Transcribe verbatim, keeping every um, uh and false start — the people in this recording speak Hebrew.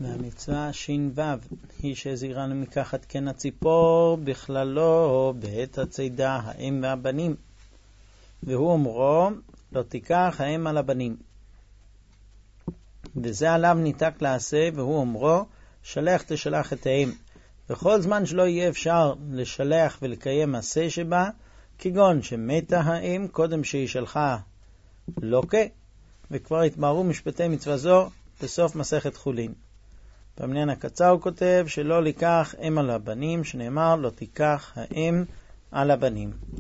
והמצווה שין וו היא שהזהירנו מקחת כן הציפור בכללו בעת הצידה האם והבנים, והוא אומרו לא תיקח האם על הבנים, וזה עליו ניתק לעשה, והוא אומרו שלח תשלח את האם. וכל זמן שלא יהיה אפשר לשלח ולקיים מעשה שבה, כגון שמתה האם קודם שהיא שלחה לוקה, וכבר התבררו משפטי מצווה זו בסוף מסכת חולין. במניין הקצר הוא כותב שלא לקח אם על הבנים, שנאמר לא תיקח האם על הבנים.